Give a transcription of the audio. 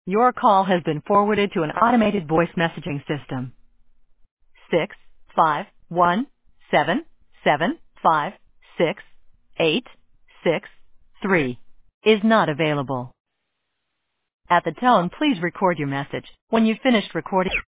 Your call has been forwarded to an automated voice messaging system. 651-775-683 is not available. At the tone, please record your message. When you've finished recording,